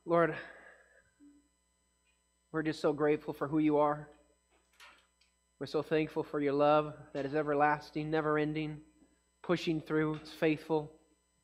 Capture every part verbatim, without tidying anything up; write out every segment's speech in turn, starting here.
Lord, we're just so grateful for who you are. We're so thankful for your love that is everlasting, never-ending, pushing through, it's faithful,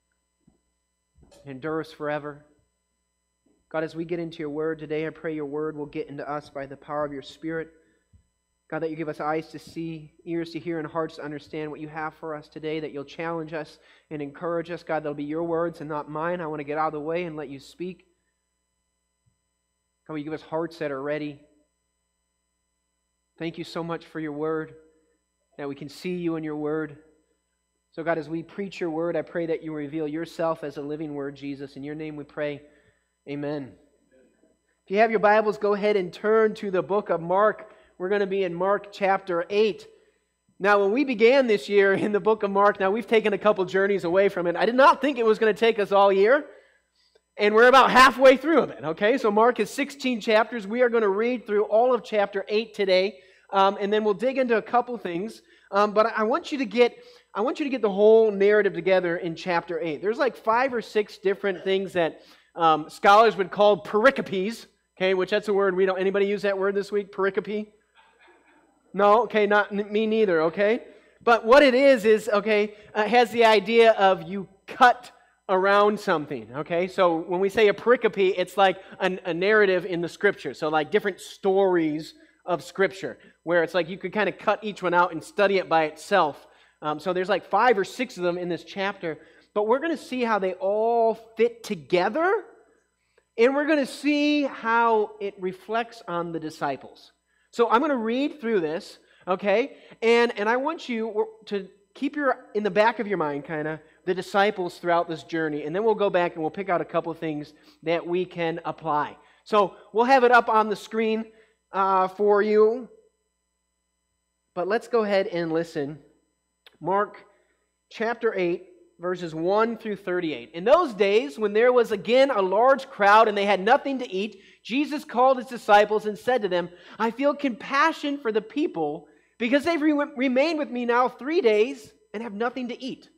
endures forever. God, as we get into your word today, I pray your word will get into us by the power of your Spirit. God, that you give us eyes to see, ears to hear, and hearts to understand what you have for us today, that you'll challenge us and encourage us. God, that'll be your words and not mine. I want to get out of the way and let you speak. God, will you give us hearts that are ready? Thank you so much for your word, that we can see you in your word. So God, as we preach your word, I pray that you reveal yourself as a living word, Jesus. In your name we pray, amen. If you have your Bibles, go ahead and turn to the book of Mark. We're going to be in Mark chapter eight. Now, when we began this year in the book of Mark, now we've taken a couple journeys away from it. I did not think it was going to take us all year. And we're about halfway through of it, okay? So Mark is sixteen chapters. We are going to read through all of chapter eight today. Um, and then we'll dig into a couple things. Um, but I want you to get I want you to get the whole narrative together in chapter eight. There's like five or six different things that um, scholars would call pericopes, okay, which that's a word we don't, anybody use that word this week, pericope? No, okay, not me neither, okay? But what it is, is, okay, uh, has the idea of you cut around something, okay? So when we say a pericope, it's like an, a narrative in the Scripture. So like different stories of Scripture, where it's like you could kind of cut each one out and study it by itself. Um, so there's like five or six of them in this chapter, but we're going to see how they all fit together, and we're going to see how it reflects on the disciples. So I'm going to read through this, okay, and, and I want you to keep your in the back of your mind, kind of, the disciples throughout this journey, and then we'll go back and we'll pick out a couple of things that we can apply. So we'll have it up on the screen Uh, for you. But let's go ahead and listen. Mark chapter eight, verses one through thirty-eight. In those days, when there was again a large crowd and they had nothing to eat, Jesus called his disciples and said to them, I feel compassion for the people because they've re- remained with me now three days and have nothing to eat.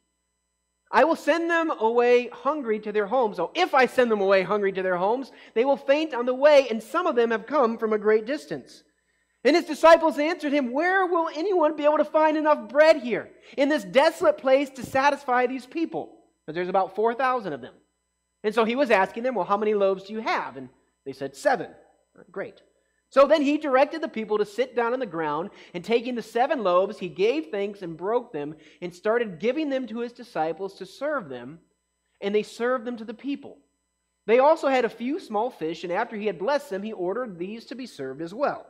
I will send them away hungry to their homes. So if I send them away hungry to their homes, they will faint on the way, and some of them have come from a great distance. And his disciples answered him, where will anyone be able to find enough bread here in this desolate place to satisfy these people? Because there's about four thousand of them. And so he was asking them, well, how many loaves do you have? And they said, seven. Great. So then he directed the people to sit down on the ground, and taking the seven loaves, he gave thanks and broke them and started giving them to his disciples to serve them, and they served them to the people. They also had a few small fish, and after he had blessed them, he ordered these to be served as well.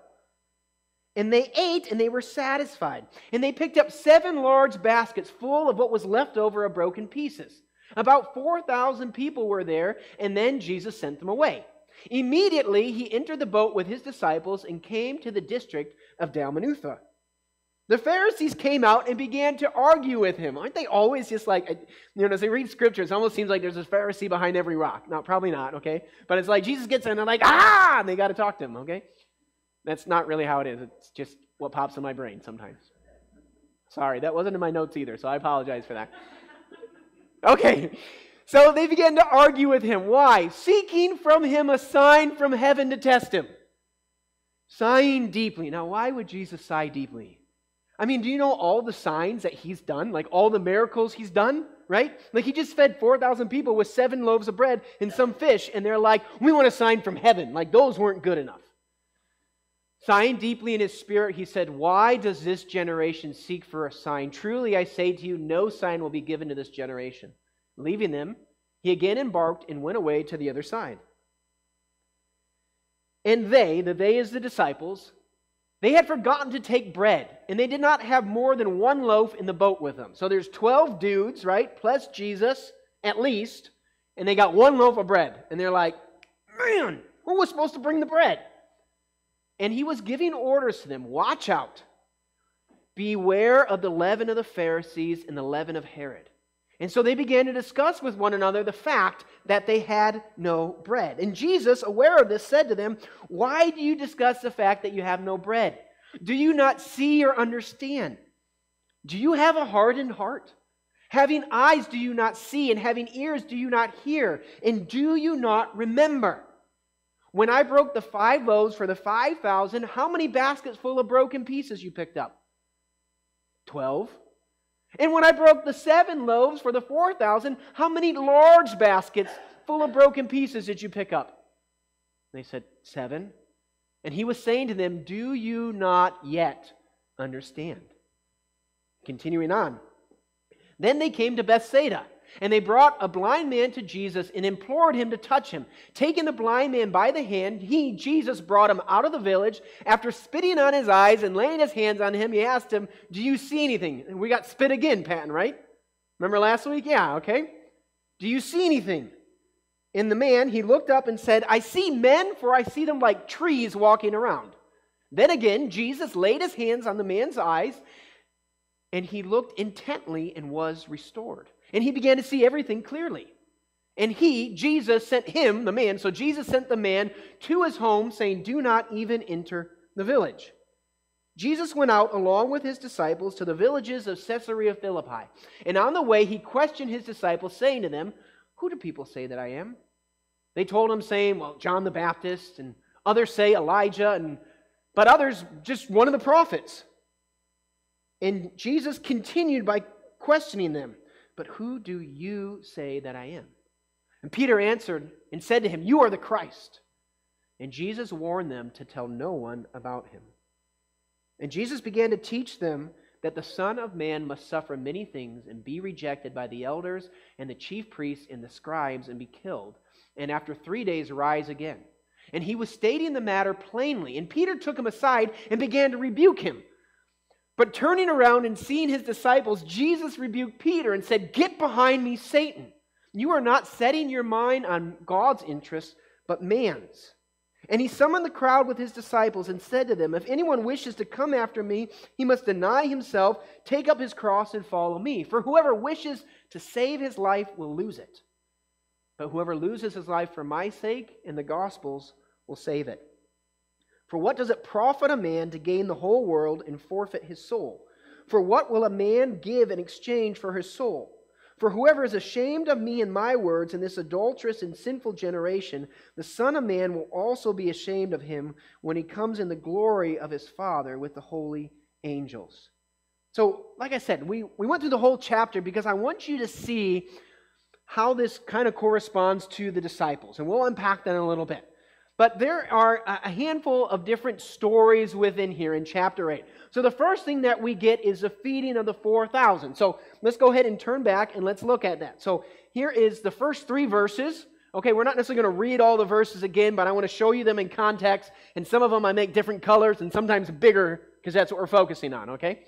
And they ate, and they were satisfied. And they picked up seven large baskets full of what was left over of broken pieces. About four thousand people were there, and then Jesus sent them away. Immediately, he entered the boat with his disciples and came to the district of Dalmanutha. The Pharisees came out and began to argue with him. Aren't they always just like, you know, as they read Scripture, it almost seems like there's a Pharisee behind every rock. No, probably not, okay? But it's like Jesus gets in and they're like, ah, and they got to talk to him, okay? That's not really how it is. It's just what pops in my brain sometimes. Sorry, that wasn't in my notes either, so I apologize for that. Okay. So they began to argue with him. Why? Seeking from him a sign from heaven to test him. Sighing deeply. Now, why would Jesus sigh deeply? I mean, do you know all the signs that he's done? Like all the miracles he's done, right? Like he just fed four thousand people with seven loaves of bread and some fish, and they're like, we want a sign from heaven. Like those weren't good enough. Sighing deeply in his spirit, he said, why does this generation seek for a sign? Truly, I say to you, no sign will be given to this generation. Leaving them, he again embarked and went away to the other side. And they, the they is the disciples, they had forgotten to take bread, and they did not have more than one loaf in the boat with them. So there's twelve dudes, right, plus Jesus, at least, and they got one loaf of bread. And they're like, man, who was supposed to bring the bread? And he was giving orders to them, watch out. Beware of the leaven of the Pharisees and the leaven of Herod. And so they began to discuss with one another the fact that they had no bread. And Jesus, aware of this, said to them, why do you discuss the fact that you have no bread? Do you not see or understand? Do you have a hardened heart? Having eyes do you not see, and having ears do you not hear? And do you not remember? When I broke the five loaves for the five thousand, how many baskets full of broken pieces you picked up? Twelve. And when I broke the seven loaves for the four thousand, how many large baskets full of broken pieces did you pick up? They said, seven. And he was saying to them, do you not yet understand? Continuing on. Then they came to Bethsaida, and they brought a blind man to Jesus and implored him to touch him. Taking the blind man by the hand, he, Jesus, brought him out of the village. After spitting on his eyes and laying his hands on him, he asked him, do you see anything? And we got spit again, Patton, right? Remember last week? Yeah, okay. Do you see anything? In the man, he looked up and said, I see men, for I see them like trees walking around. Then again, Jesus laid his hands on the man's eyes, and he looked intently and was restored. And he began to see everything clearly. And he, Jesus, sent him, the man, so Jesus sent the man to his home, saying, do not even enter the village. Jesus went out along with his disciples to the villages of Caesarea Philippi. And on the way, he questioned his disciples, saying to them, who do people say that I am? They told him, saying, well, John the Baptist, and others say Elijah, and but others just one of the prophets. And Jesus continued by questioning them, but who do you say that I am? And Peter answered and said to him, you are the Christ. And Jesus warned them to tell no one about him. And Jesus began to teach them that the Son of Man must suffer many things and be rejected by the elders and the chief priests and the scribes and be killed, and after three days rise again. And he was stating the matter plainly, and Peter took him aside and began to rebuke him. But turning around and seeing his disciples, Jesus rebuked Peter and said, get behind me, Satan. You are not setting your mind on God's interests, but man's. And he summoned the crowd with his disciples and said to them, if anyone wishes to come after me, he must deny himself, take up his cross, and follow me. For whoever wishes to save his life will lose it. But whoever loses his life for my sake and the gospel's will save it. For what does it profit a man to gain the whole world and forfeit his soul? For what will a man give in exchange for his soul? For whoever is ashamed of me and my words in this adulterous and sinful generation, the Son of Man will also be ashamed of him when he comes in the glory of his Father with the holy angels. So, like I said, we, we went through the whole chapter because I want you to see how this kind of corresponds to the disciples. And we'll unpack that in a little bit. But there are a handful of different stories within here in chapter eight. So the first thing that we get is the feeding of the four thousand. So let's go ahead and turn back and let's look at that. So here is the first three verses. Okay, we're not necessarily going to read all the verses again, but I want to show you them in context. And some of them I make different colors and sometimes bigger because that's what we're focusing on, okay?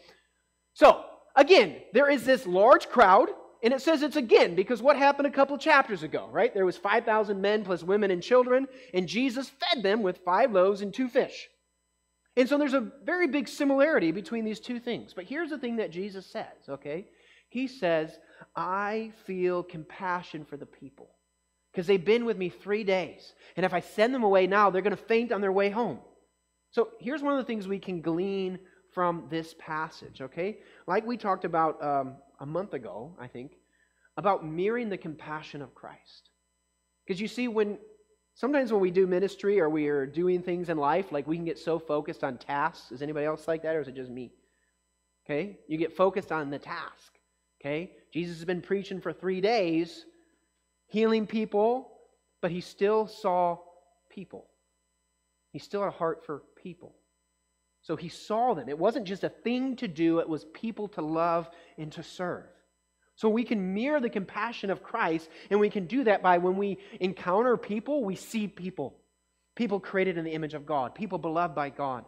So, again, there is this large crowd. And it says it's again, because what happened a couple chapters ago, right? There was five thousand men plus women and children, and Jesus fed them with five loaves and two fish. And so there's a very big similarity between these two things. But here's the thing that Jesus says, okay? He says, I feel compassion for the people because they've been with me three days. And if I send them away now, they're going to faint on their way home. So here's one of the things we can glean from this passage, okay? Like we talked about um, a month ago, I think, about mirroring the compassion of Christ. Because you see, when sometimes when we do ministry or we are doing things in life, like we can get so focused on tasks. Is anybody else like that, or is it just me? Okay? You get focused on the task. Okay? Jesus has been preaching for three days, healing people, but he still saw people. He still had a heart for people. So he saw them. It wasn't just a thing to do, it was people to love and to serve. So we can mirror the compassion of Christ, and we can do that by when we encounter people, we see people. People created in the image of God. People beloved by God.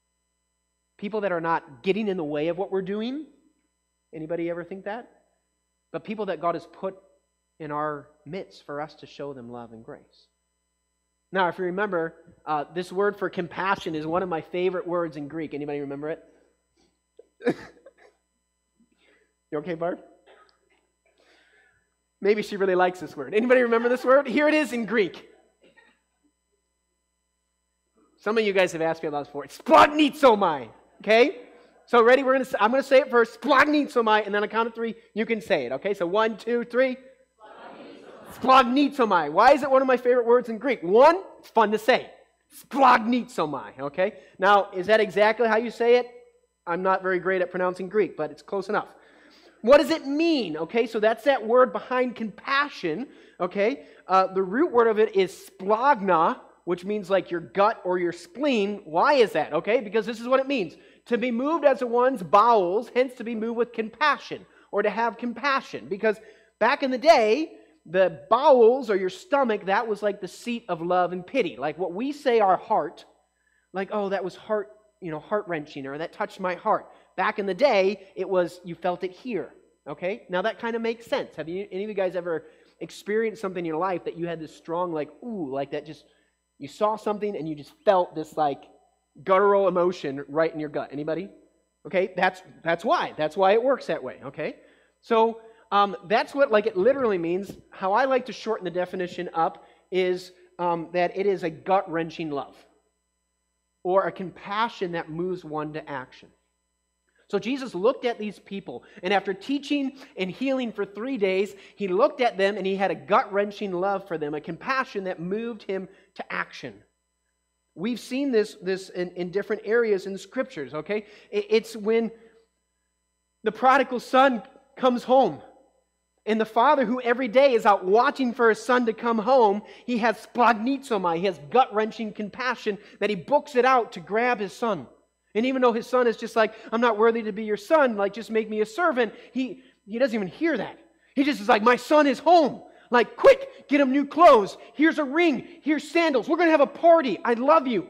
People that are not getting in the way of what we're doing. Anybody ever think that? But people that God has put in our midst for us to show them love and grace. Now, if you remember, uh, this word for compassion is one of my favorite words in Greek. Anybody remember it? You okay, Barb? Maybe she really likes this word. Anybody remember this word? Here it is in Greek. Some of you guys have asked me about this before. Splagnitsomai. Okay? So ready? We're gonna. I'm going to say it first. Splagnitsomai, and then on a count of three, you can say it. Okay? So one, two, three. Splagnizomai. Why is it one of my favorite words in Greek? One, it's fun to say. Splagnizomai, okay? Now, is that exactly how you say it? I'm not very great at pronouncing Greek, but it's close enough. What does it mean? Okay, so that's that word behind compassion, okay? Uh, the root word of it is splagna, which means like your gut or your spleen. Why is that? Okay, because this is what it means. To be moved as one's bowels, hence to be moved with compassion, or to have compassion. Because back in the day, the bowels or your stomach, that was like the seat of love and pity. Like what we say our heart, like, oh, that was heart, you know, heart-wrenching, or that touched my heart. Back in the day, it was, you felt it here. Okay? Now that kind of makes sense. Have you, any of you guys ever experienced something in your life that you had this strong, like, ooh, like that just, you saw something and you just felt this like guttural emotion right in your gut? Anybody? Okay? That's, that's why. That's why it works that way. Okay? So, Um, that's what like it literally means. How I like to shorten the definition up is um, that it is a gut-wrenching love or a compassion that moves one to action. So Jesus looked at these people, and after teaching and healing for three days, he looked at them and he had a gut-wrenching love for them, a compassion that moved him to action. We've seen this, this in, in different areas in the scriptures, okay? It, it's when the prodigal son comes home. And the father who every day is out watching for his son to come home, he has splagnizomai, he has gut-wrenching compassion that he books it out to grab his son. And even though his son is just like, I'm not worthy to be your son, like just make me a servant, he, he doesn't even hear that. He just is like, my son is home. Like, quick, get him new clothes. Here's a ring. Here's sandals. We're going to have a party. I love you.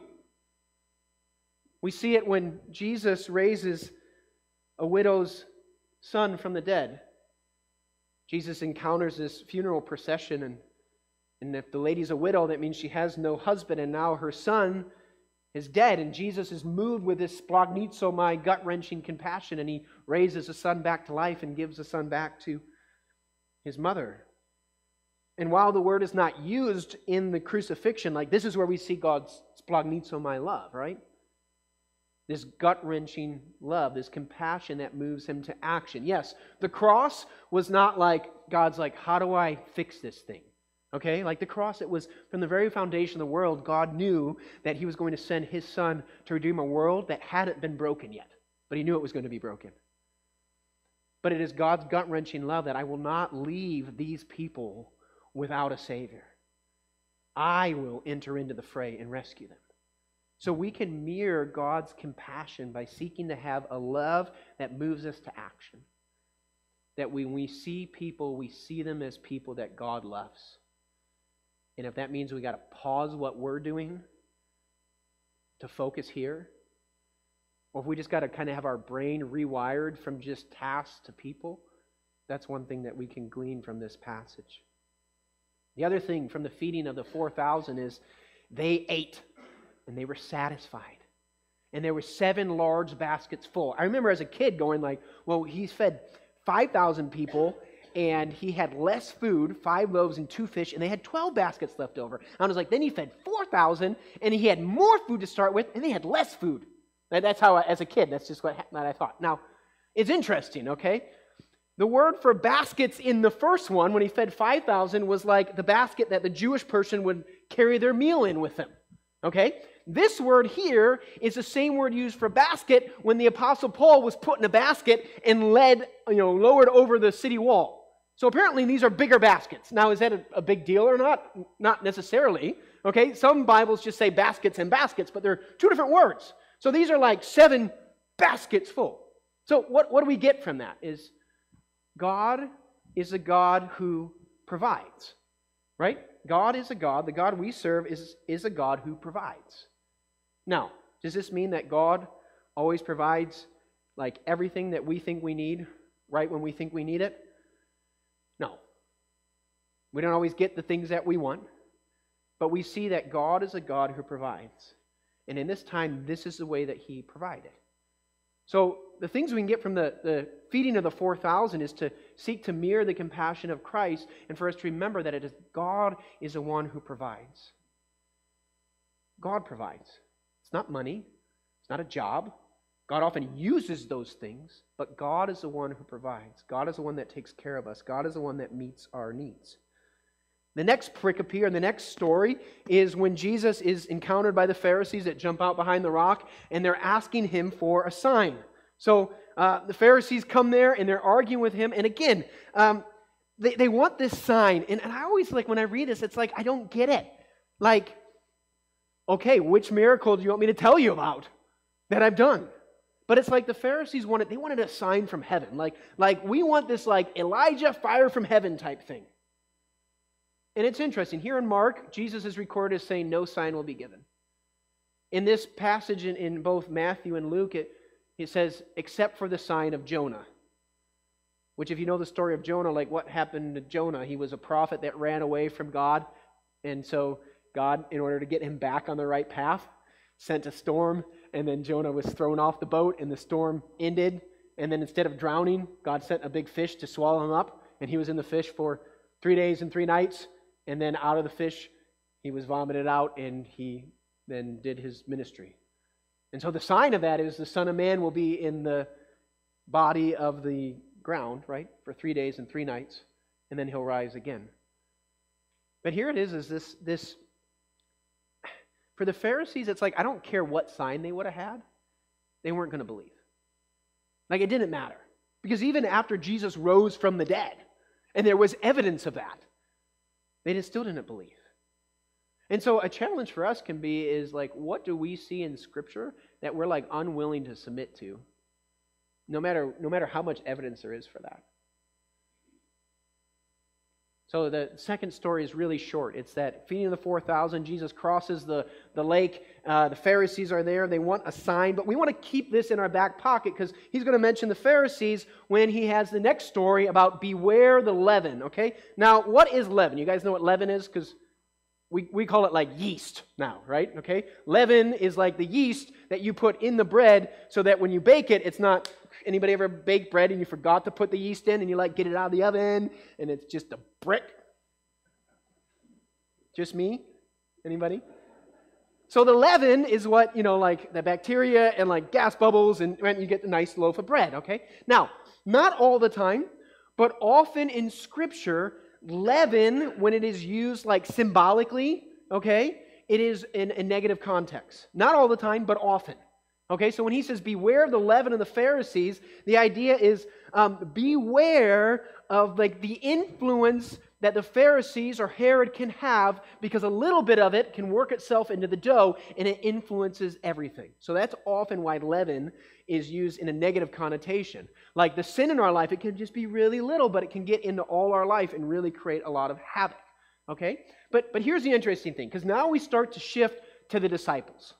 We see it when Jesus raises a widow's son from the dead. Jesus encounters this funeral procession, and, and if the lady's a widow, that means she has no husband, and now her son is dead, and Jesus is moved with this splagnizomai, gut-wrenching compassion, and he raises the son back to life and gives the son back to his mother. And while the word is not used in the crucifixion, like this is where we see God's splagnizomai love, right? This gut-wrenching love, this compassion that moves him to action. Yes, the cross was not like, God's like, how do I fix this thing? Okay, like the cross, it was from the very foundation of the world, God knew that he was going to send his son to redeem a world that hadn't been broken yet. But he knew it was going to be broken. But it is God's gut-wrenching love that I will not leave these people without a Savior. I will enter into the fray and rescue them. So we can mirror God's compassion by seeking to have a love that moves us to action. That when we see people, we see them as people that God loves. And if that means we got to pause what we're doing to focus here, or if we just got to kind of have our brain rewired from just tasks to people, that's one thing that we can glean from this passage. The other thing from the feeding of the four thousand is they ate. And they were satisfied. And there were seven large baskets full. I remember as a kid going like, well, he's fed five thousand people, and he had less food, five loaves and two fish, and they had twelve baskets left over. And I was like, then he fed four thousand, and he had more food to start with, and they had less food. And that's how, I, as a kid, that's just what that I thought. Now, it's interesting, okay? The word for baskets in the first one, when he fed five thousand, was like the basket that the Jewish person would carry their meal in with them. Okay? This word here is the same word used for basket when the Apostle Paul was put in a basket and led, you know, lowered over the city wall. So apparently these are bigger baskets. Now, is that a, a big deal or not? Not necessarily. Okay? Some Bibles just say baskets and baskets, but they're two different words. So these are like seven baskets full. So what, what do we get from that? Is God is a God who provides. Right? God is a God. The God we serve is, is a God who provides. Now, does this mean that God always provides like everything that we think we need right when we think we need it? No. We don't always get the things that we want, but we see that God is a God who provides. And in this time, this is the way that he provided. So the things we can get from the, the feeding of the four thousand is to seek to mirror the compassion of Christ, and for us to remember that it is God is the one who provides. God provides. It's not money. It's not a job. God often uses those things, but God is the one who provides. God is the one that takes care of us. God is the one that meets our needs. The next pericope, or the next story, is when Jesus is encountered by the Pharisees that jump out behind the rock, and they're asking him for a sign. So uh, the Pharisees come there, and they're arguing with him. And again, um, they, they want this sign. And, and I always, like, when I read this, it's like, I don't get it. Like, okay, which miracle do you want me to tell you about that I've done? But it's like the Pharisees wanted, they wanted a sign from heaven. Like, like we want this, like, Elijah fire from heaven type thing. And it's interesting. Here in Mark, Jesus is recorded as saying no sign will be given. In this passage in, in both Matthew and Luke, it, it says, except for the sign of Jonah. Which, if you know the story of Jonah, like what happened to Jonah, he was a prophet that ran away from God. And so God, in order to get him back on the right path, sent a storm. And then Jonah was thrown off the boat, and the storm ended. And then instead of drowning, God sent a big fish to swallow him up. And he was in the fish for three days and three nights. And then out of the fish, he was vomited out, and he then did his ministry. And so the sign of that is the Son of Man will be in the body of the ground, right, for three days and three nights, and then he'll rise again. But here it is, is this, this, for the Pharisees, it's like, I don't care what sign they would have had, they weren't going to believe. Like, it didn't matter. Because even after Jesus rose from the dead, and there was evidence of that, they just still didn't believe. And so a challenge for us can be is like, what do we see in Scripture that we're like unwilling to submit to? No matter, no matter how much evidence there is for that. So the second story is really short. It's that feeding of the four thousand, Jesus crosses the, the lake. Uh, the Pharisees are there. They want a sign. But we want to keep this in our back pocket because he's going to mention the Pharisees when he has the next story about beware the leaven. Okay? Now, what is leaven? You guys know what leaven is? Because we, we call it like yeast now, right? Okay? Leaven is like the yeast that you put in the bread so that when you bake it, it's not... Anybody ever bake bread and you forgot to put the yeast in and you like get it out of the oven and it's just a brick? Just me? Anybody? So the leaven is what, you know, like the bacteria and like gas bubbles and, and you get the nice loaf of bread, okay? Now, not all the time, but often in Scripture, leaven, when it is used like symbolically, okay, it is in a negative context. Not all the time, but often. Okay, so when he says, beware of the leaven of the Pharisees, the idea is um, beware of like the influence that the Pharisees or Herod can have because a little bit of it can work itself into the dough and it influences everything. So that's often why leaven is used in a negative connotation. Like the sin in our life, it can just be really little, but it can get into all our life and really create a lot of havoc. Okay, but, but here's the interesting thing, because now we start to shift to the disciples.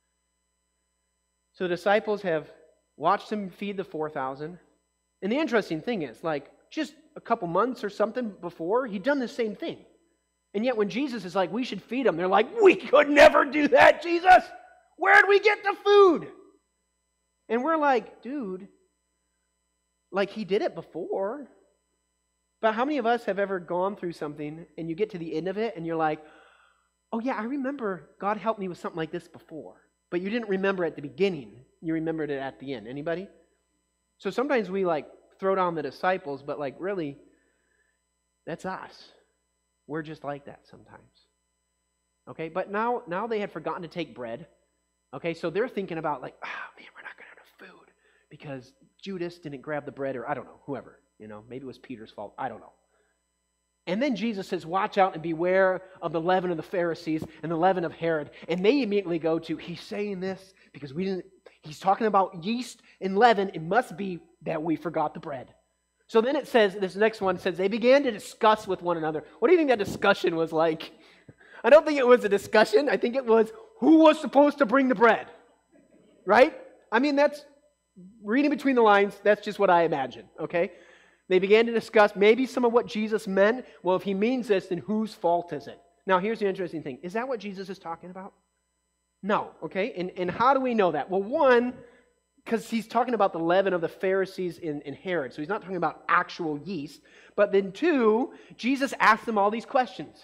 So the disciples have watched him feed the four thousand. And the interesting thing is, like, just a couple months or something before, he'd done the same thing. And yet when Jesus is like, we should feed them, they're like, we could never do that, Jesus! Where'd we get the food? And we're like, dude, like he did it before. But how many of us have ever gone through something and you get to the end of it and you're like, oh yeah, I remember God helped me with something like this before. But you didn't remember at the beginning. You remembered it at the end. Anybody? So sometimes we like throw down the disciples, but like really, that's us. We're just like that sometimes. Okay, but now, now they had forgotten to take bread. Okay, so they're thinking about like, oh man, we're not going to have enough food because Judas didn't grab the bread, or I don't know, whoever. You know, maybe it was Peter's fault. I don't know. And then Jesus says, watch out and beware of the leaven of the Pharisees and the leaven of Herod. And they immediately go to, he's saying this because we didn't, he's talking about yeast and leaven. It must be that we forgot the bread. So then it says, this next one says, they began to discuss with one another. What do you think that discussion was like? I don't think it was a discussion. I think it was, who was supposed to bring the bread? Right? I mean, that's, reading between the lines, that's just what I imagine, okay? They began to discuss maybe some of what Jesus meant. Well, if he means this, then whose fault is it? Now, here's the interesting thing. Is that what Jesus is talking about? No, okay? And, and how do we know that? Well, one, because he's talking about the leaven of the Pharisees in, in Herod. So he's not talking about actual yeast. But then two, Jesus asked them all these questions.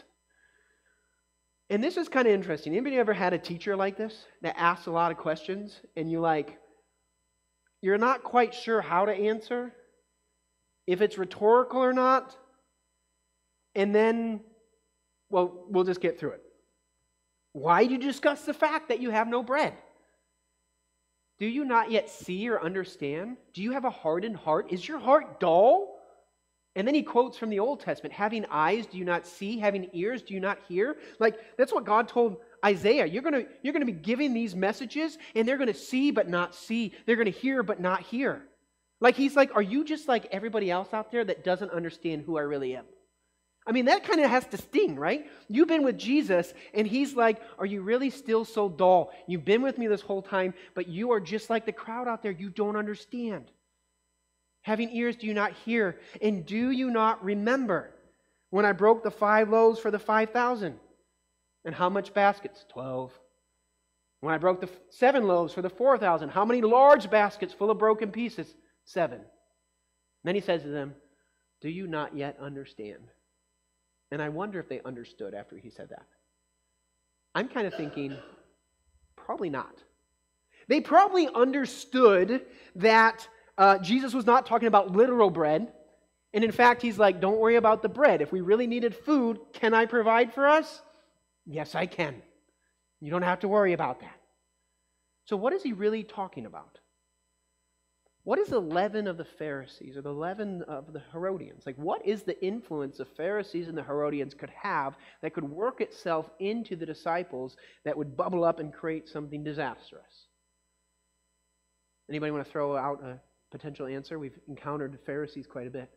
And this is kind of interesting. Anybody ever had a teacher like this that asks a lot of questions and you like, you're not quite sure how to answer? If it's rhetorical or not, and then Well, we'll just get through it. Why do you discuss the fact that you have no bread? Do you not yet see or understand? Do you have a hardened heart? Is your heart dull? And then he quotes from the Old Testament, having eyes, do you not see? Having ears, do you not hear? Like, that's what God told Isaiah. You're going to, you're going to be giving these messages, and they're going to see but not see. They're going to hear but not hear. Like, he's like, are you just like everybody else out there that doesn't understand who I really am? I mean, that kind of has to sting, right? You've been with Jesus, and he's like, are you really still so dull? You've been with me this whole time, but you are just like the crowd out there. You don't understand. Having ears, do you not hear? And do you not remember when I broke the five loaves for the five thousand? And how much baskets? Twelve. When I broke the seven loaves for the four thousand, how many large baskets full of broken pieces? Seven. Then he says to them, do you not yet understand? And I wonder if they understood after he said that. I'm kind of thinking, probably not. They probably understood that uh, Jesus was not talking about literal bread. And in fact, he's like, don't worry about the bread. If we really needed food, can I provide for us? Yes, I can. You don't have to worry about that. So what is he really talking about? What is the leaven of the Pharisees or the leaven of the Herodians? Like, what is the influence the Pharisees and the Herodians could have that could work itself into the disciples that would bubble up and create something disastrous? Anybody want to throw out a potential answer? We've encountered the Pharisees quite a bit.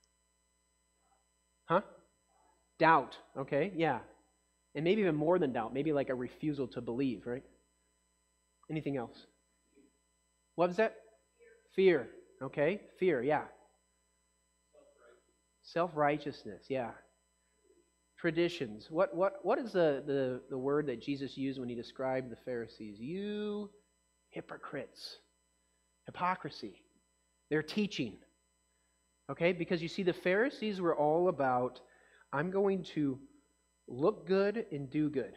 Huh? Doubt. Okay, yeah. And maybe even more than doubt. Maybe like a refusal to believe, right? Anything else? What was that? Fear. Okay? Fear, yeah. Self-righteousness, yeah. Traditions. What what what is the, the, the word that Jesus used when he described the Pharisees? You hypocrites. Hypocrisy. Their teaching. Okay? Because you see, the Pharisees were all about, I'm going to look good and do good.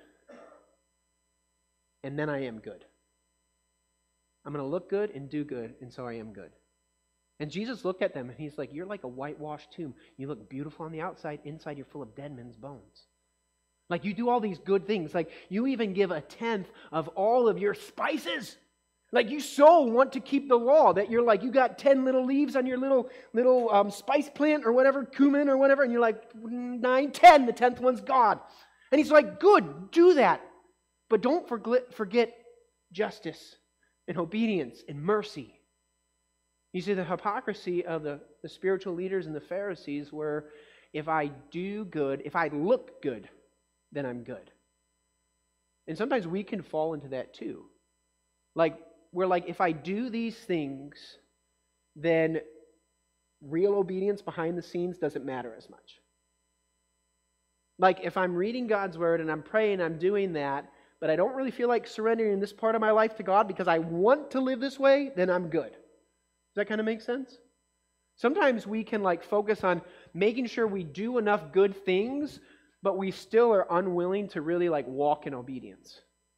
And then I am good. I'm going to look good and do good, and so I am good. And Jesus looked at them, and he's like, you're like a whitewashed tomb. You look beautiful on the outside. Inside, you're full of dead men's bones. Like, you do all these good things. Like, you even give a tenth of all of your spices. Like, you so want to keep the law that you're like, you got ten little leaves on your little little um, spice plant or whatever, cumin or whatever, and you're like, nine, ten, the tenth one's God. And he's like, good, do that. But don't forget justice and obedience and mercy. You see, the hypocrisy of the, the spiritual leaders and the Pharisees were, if I do good, if I look good, then I'm good. And sometimes we can fall into that too. Like, we're like, if I do these things, then real obedience behind the scenes doesn't matter as much. Like, if I'm reading God's Word and I'm praying, I'm doing that, but I don't really feel like surrendering this part of my life to God because I want to live this way, then I'm good. Does that kind of make sense? Sometimes we can like focus on making sure we do enough good things, but we still are unwilling to really like walk in obedience.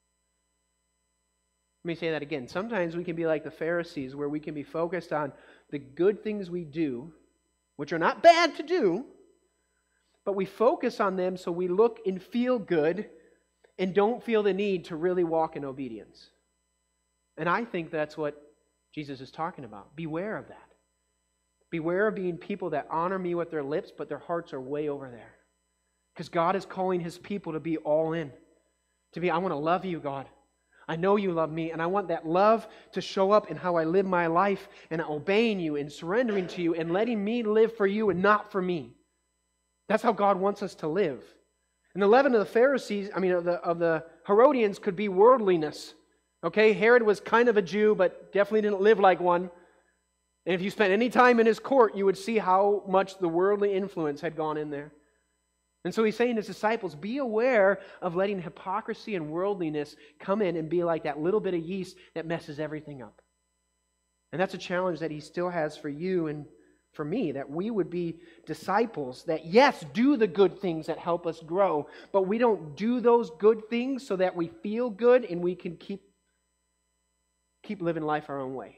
Let me say that again. Sometimes we can be like the Pharisees, where we can be focused on the good things we do, which are not bad to do, but we focus on them so we look and feel good and don't feel the need to really walk in obedience. And I think that's what Jesus is talking about. Beware of that. Beware of being people that honor me with their lips, but their hearts are way over there. Because God is calling His people to be all in. To be, I want to love you, God. I know you love me, and I want that love to show up in how I live my life, and obeying you, and surrendering to you, and letting me live for you and not for me. That's how God wants us to live. And the leaven of the Pharisees, I mean, of the, of the Herodians could be worldliness. Okay, Herod was kind of a Jew, but definitely didn't live like one. And if you spent any time in his court, you would see how much the worldly influence had gone in there. And so he's saying to his disciples, be aware of letting hypocrisy and worldliness come in and be like that little bit of yeast that messes everything up. And that's a challenge that he still has for you and for me, that we would be disciples that, yes, do the good things that help us grow, but we don't do those good things so that we feel good and we can keep, keep living life our own way.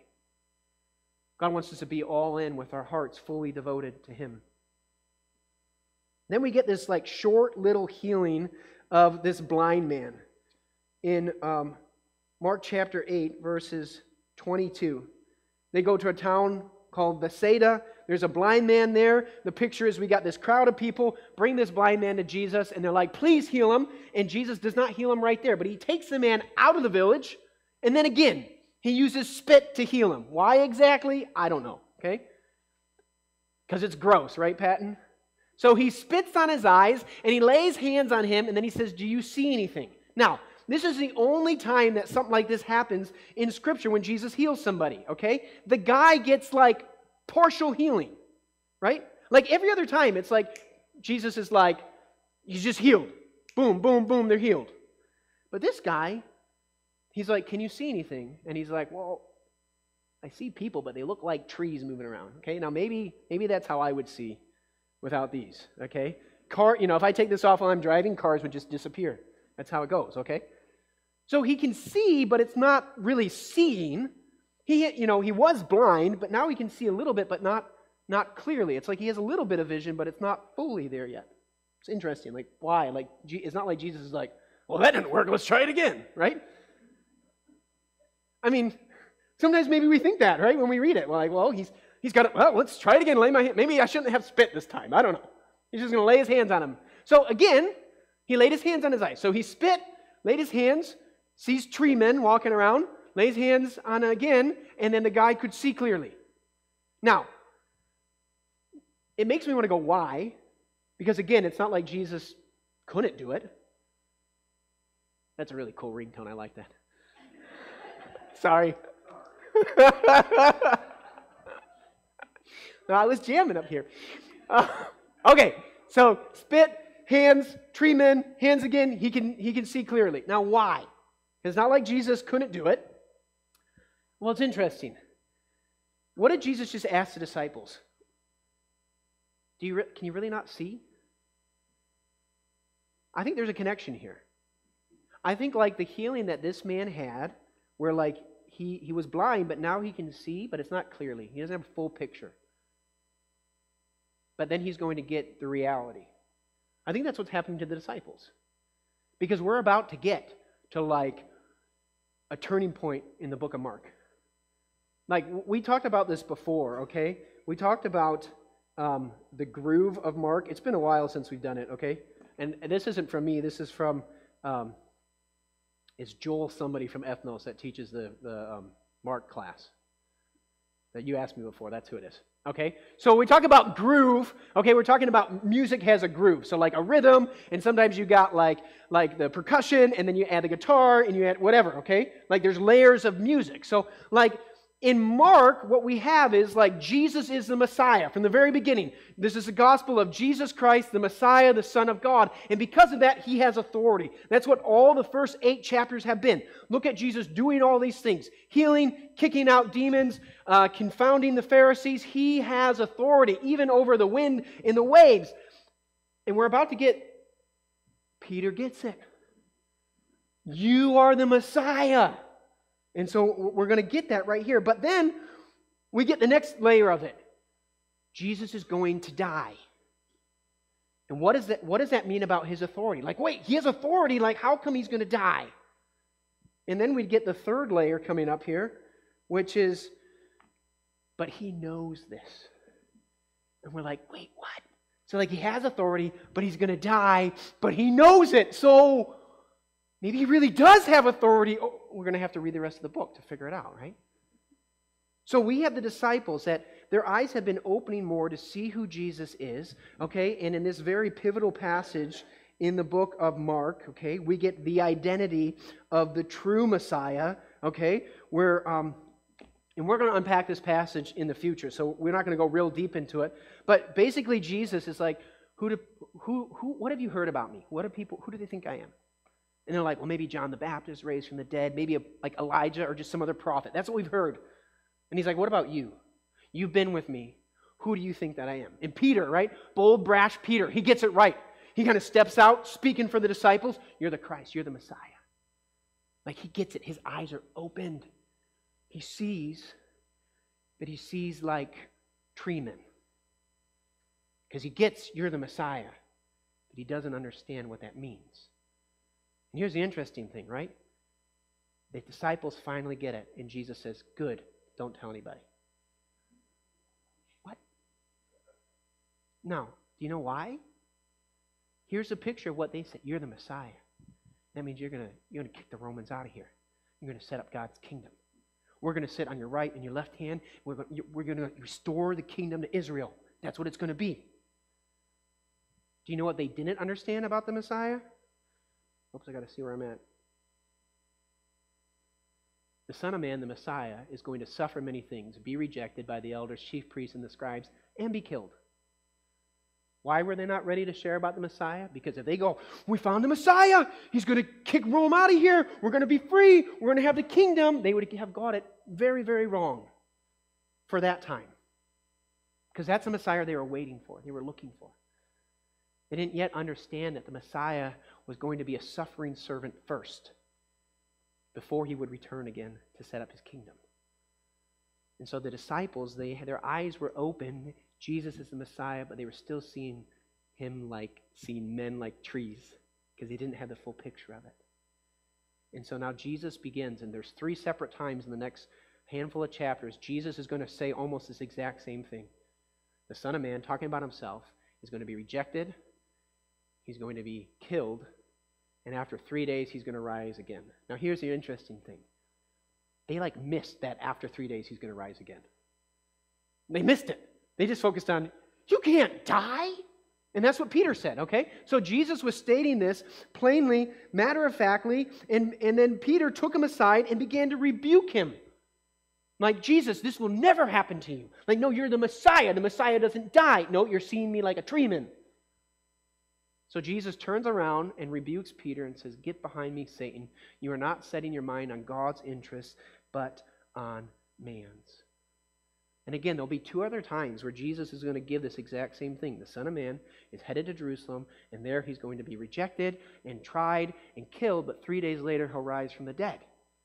God wants us to be all in with our hearts fully devoted to Him. Then we get this like short little healing of this blind man in um, Mark chapter eight, verses twenty-two. They go to a town called Bethsaida. There's a blind man there. The picture is we got this crowd of people bring this blind man to Jesus, and they're like, please heal him. And Jesus does not heal him right there, but he takes the man out of the village, and then again, he uses spit to heal him. Why exactly? I don't know, okay? Because it's gross, right, Patton? So he spits on his eyes, and he lays hands on him, and then he says, do you see anything? Now, this is the only time that something like this happens in Scripture when Jesus heals somebody, okay? The guy gets like partial healing, right? Like every other time, it's like Jesus is like, he's just healed. Boom, boom, boom, they're healed. But this guy, he's like, can you see anything? And he's like, well, I see people, but they look like trees moving around, okay? Now maybe, maybe that's how I would see without these, okay? Car, you know, if I take this off while I'm driving, cars would just disappear. That's how it goes, okay? So he can see, but it's not really seeing. He, you know, he was blind, but now he can see a little bit, but not, not clearly. It's like he has a little bit of vision, but it's not fully there yet. It's interesting. Like, why? Like, it's not like Jesus is like, well, that didn't work. Let's try it again, right? I mean, sometimes maybe we think that, right? When we read it, we're like, well, he's he's got it. Well, let's try it again. Lay my hand. Maybe I shouldn't have spit this time. I don't know. He's just going to lay his hands on him. So again, he laid his hands on his eyes. So he spit, laid his hands, sees tree men walking around, lays hands on it again, and then the guy could see clearly. Now, it makes me want to go, why? Because again, it's not like Jesus couldn't do it. That's a really cool ringtone. I like that. Sorry. No, I was jamming up here. Uh, okay, so spit, hands, tree men, hands again. He can, he can see clearly. Now, why? It's not like Jesus couldn't do it. Well, it's interesting. What did Jesus just ask the disciples? Do you re- can you really not see? I think there's a connection here. I think like the healing that this man had, where like he, he was blind, but now he can see, but it's not clearly. He doesn't have a full picture. But then he's going to get the reality. I think that's what's happening to the disciples. Because we're about to get to like a turning point in the book of Mark. Like, we talked about this before, okay? We talked about um, the groove of Mark. It's been a while since we've done it, okay? And, and this isn't from me. This is from, um, it's Joel, somebody from Ethnos that teaches the, the um, Mark class that you asked me before. That's who it is, okay? So we talk about groove, okay? We're talking about music has a groove. So like a rhythm, and sometimes you got like, like the percussion, and then you add the guitar, and you add whatever, okay? Like there's layers of music. So like, in Mark, what we have is like Jesus is the Messiah from the very beginning. This is the gospel of Jesus Christ, the Messiah, the Son of God. And because of that, he has authority. That's what all the first eight chapters have been. Look at Jesus doing all these things. Healing, kicking out demons, uh, confounding the Pharisees. He has authority even over the wind and the waves. And we're about to get, Peter gets it. You are the Messiah. And so we're going to get that right here. But then we get the next layer of it. Jesus is going to die. And what, is that, what does that mean about his authority? Like, wait, he has authority. Like, how come he's going to die? And then we get the third layer coming up here, which is, but he knows this. And we're like, wait, what? So like he has authority, but he's going to die, but he knows it. So maybe he really does have authority. Oh, we're going to have to read the rest of the book to figure it out, right? So we have the disciples that their eyes have been opening more to see who Jesus is, okay? And in this very pivotal passage in the book of Mark, okay, we get the identity of the true Messiah, okay? Where, um, and we're going to unpack this passage in the future, so we're not going to go real deep into it. But basically, Jesus is like, who, do, who, who, what have you heard about me? What do people, who do they think I am? And they're like, well, maybe John the Baptist raised from the dead, maybe a, like Elijah or just some other prophet. That's what we've heard. And he's like, what about you? You've been with me. Who do you think that I am? And Peter, right? Bold, brash Peter. He gets it right. He kind of steps out, speaking for the disciples. You're the Christ. You're the Messiah. Like he gets it. His eyes are opened. He sees, but he sees like tree men. Because he gets, you're the Messiah. but he doesn't understand what that means. And here's the interesting thing, right? The disciples finally get it, and Jesus says, good, don't tell anybody. What? No. Do you know why? Here's a picture of what they said. You're the Messiah. That means you're going to you're going to kick the Romans out of here. You're going to set up God's kingdom. We're going to sit on your right and your left hand. We're going, we're going to restore the kingdom to Israel. That's what it's going to be. Do you know what they didn't understand about the Messiah? Oops, I got to see where I'm at. The Son of Man, the Messiah, is going to suffer many things, be rejected by the elders, chief priests, and the scribes, and be killed. Why were they not ready to share about the Messiah? Because if they go, we found the Messiah, he's going to kick Rome out of here, we're going to be free, we're going to have the kingdom, they would have got it very, very wrong for that time. Because that's the Messiah they were waiting for, they were looking for. They didn't yet understand that the Messiah was going to be a suffering servant first, before he would return again to set up his kingdom. And so the disciples, they their eyes were open. Jesus is the Messiah, but they were still seeing him like seeing men like trees, because they didn't have the full picture of it. And so now Jesus begins, and there's three separate times in the next handful of chapters, Jesus is going to say almost this exact same thing. The Son of Man, talking about himself, is going to be rejected, he's going to be killed, and after three days, he's going to rise again. Now, here's the interesting thing. They like missed that after three days, he's going to rise again. They missed it. They just focused on, you can't die. And that's what Peter said, okay? So Jesus was stating this plainly, matter-of-factly, and, and then Peter took him aside and began to rebuke him. Like, Jesus, this will never happen to you. Like, no, you're the Messiah. The Messiah doesn't die. No, you're seeing me like a tree man. So Jesus turns around and rebukes Peter and says, get behind me, Satan. You are not setting your mind on God's interests, but on man's. And again, there'll be two other times where Jesus is going to give this exact same thing. The Son of Man is headed to Jerusalem, and there he's going to be rejected and tried and killed, but three days later he'll rise from the dead.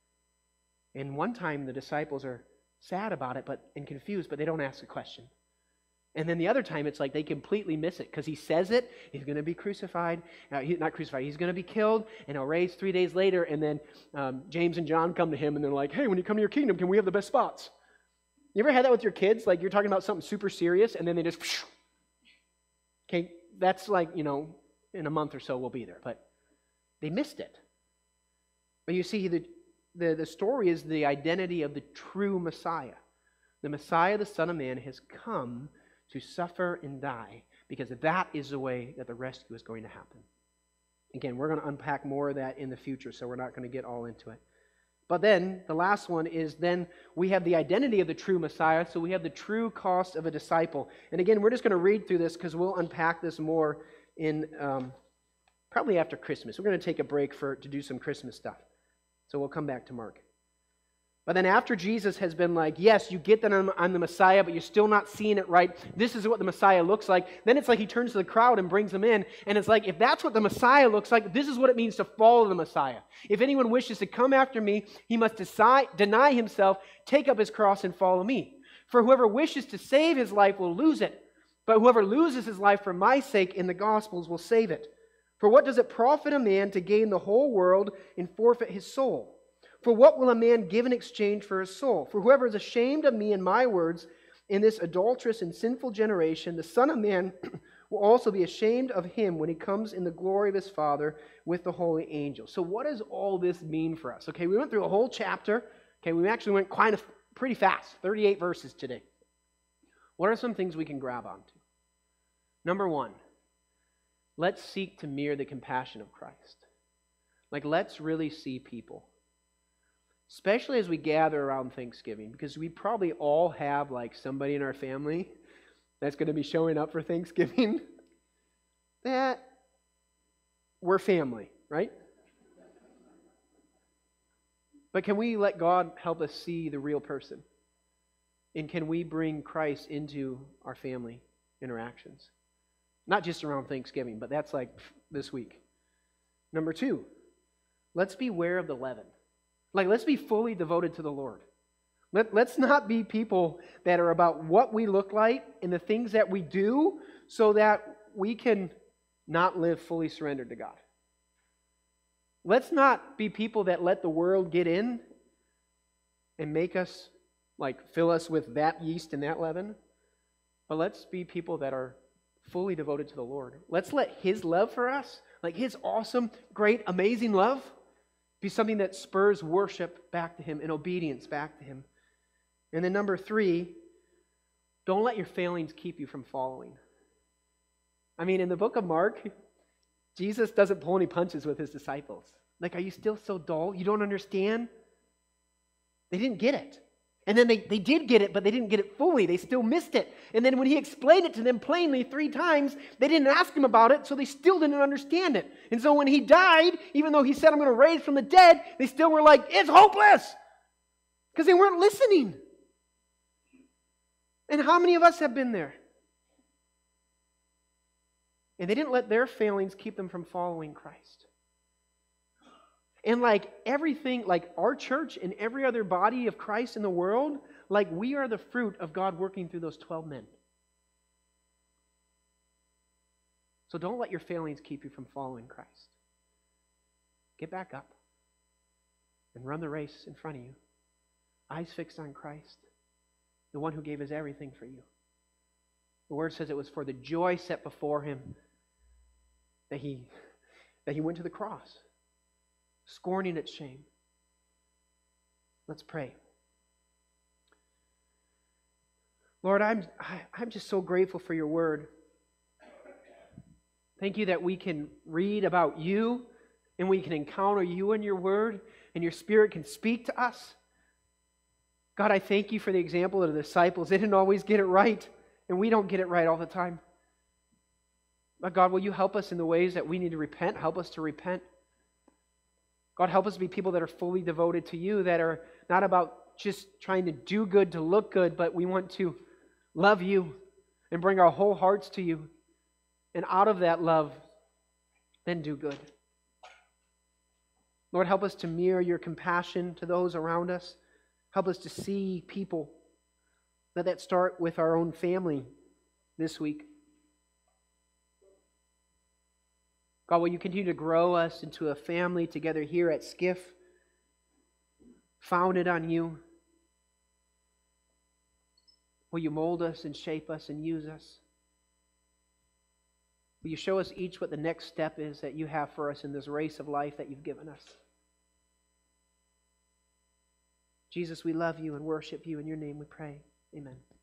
And one time the disciples are sad about it but and confused, but they don't ask a question. And then the other time, it's like they completely miss it because he says it, he's going to be crucified, uh, he, not crucified, he's going to be killed, and he'll raise three days later, and then um, James and John come to him, and they're like, hey, when you come to your kingdom, can we have the best spots? You ever had that with your kids? Like, you're talking about something super serious, and then they just, phew. Okay, that's like, you know, in a month or so we'll be there, but they missed it. But you see, the, the, the story is the identity of the true Messiah. The Messiah, the Son of Man, has come to suffer and die, because that is the way that the rescue is going to happen. Again, we're going to unpack more of that in the future, so we're not going to get all into it. But then, the last one is then we have the identity of the true Messiah, so we have the true cost of a disciple. And again, we're just going to read through this because we'll unpack this more in um, probably after Christmas. We're going to take a break for to do some Christmas stuff. So we'll come back to Mark. But then after Jesus has been like, yes, you get that I'm, I'm the Messiah, but you're still not seeing it right. This is what the Messiah looks like. Then it's like he turns to the crowd and brings them in. And it's like, if that's what the Messiah looks like, this is what it means to follow the Messiah. If anyone wishes to come after me, he must decide, deny himself, take up his cross, and follow me. For whoever wishes to save his life will lose it. But whoever loses his life for my sake in the Gospels will save it. For what does it profit a man to gain the whole world and forfeit his soul? For what will a man give in exchange for his soul? For whoever is ashamed of me and my words in this adulterous and sinful generation, the Son of Man will also be ashamed of him when he comes in the glory of his Father with the holy angels. So what does all this mean for us? Okay, we went through a whole chapter. Okay, we actually went quite a, pretty fast, thirty-eight verses today. What are some things we can grab onto? Number one, let's seek to mirror the compassion of Christ. Like, let's really see people. Especially as we gather around Thanksgiving, because we probably all have like somebody in our family that's going to be showing up for Thanksgiving that we're family, right? But can we let God help us see the real person? And can we bring Christ into our family interactions? Not just around Thanksgiving, but that's like this week. Number two, let's beware of the leaven. Like, let's be fully devoted to the Lord. Let, let's not be people that are about what we look like and the things that we do so that we can not live fully surrendered to God. Let's not be people that let the world get in and make us, like, fill us with that yeast and that leaven. But let's be people that are fully devoted to the Lord. Let's let His love for us, like His awesome, great, amazing love, be something that spurs worship back to Him and obedience back to Him. And then number three, don't let your failings keep you from following. I mean, in the book of Mark, Jesus doesn't pull any punches with His disciples. Like, are you still so dull? You don't understand? They didn't get it. And then they, they did get it, but they didn't get it fully. They still missed it. And then when He explained it to them plainly three times, they didn't ask Him about it, so they still didn't understand it. And so when He died, even though He said, I'm going to raise from the dead, they still were like, it's hopeless! Because they weren't listening. And how many of us have been there? And they didn't let their failings keep them from following Christ. And like everything, like our church and every other body of Christ in the world, like we are the fruit of God working through those twelve men. So don't let your failings keep you from following Christ. Get back up and run the race in front of you. Eyes fixed on Christ, the one who gave His everything for you. The Word says it was for the joy set before Him that He, that he went to the cross, scorning its shame. Let's pray. Lord, I'm, I, I'm just so grateful for your Word. Thank you that we can read about you and we can encounter you in your Word and your Spirit can speak to us. God, I thank you for the example of the disciples. They didn't always get it right, and we don't get it right all the time. But God, will you help us in the ways that we need to repent? Help us to repent. God, help us to be people that are fully devoted to you, that are not about just trying to do good to look good, but we want to love you and bring our whole hearts to you. And out of that love, then do good. Lord, help us to mirror your compassion to those around us. Help us to see people. Let that start with our own family this week. God, will you continue to grow us into a family together here at Skiff, founded on you? Will you mold us and shape us and use us? Will you show us each what the next step is that you have for us in this race of life that you've given us? Jesus, we love you and worship you. In your name we pray. Amen.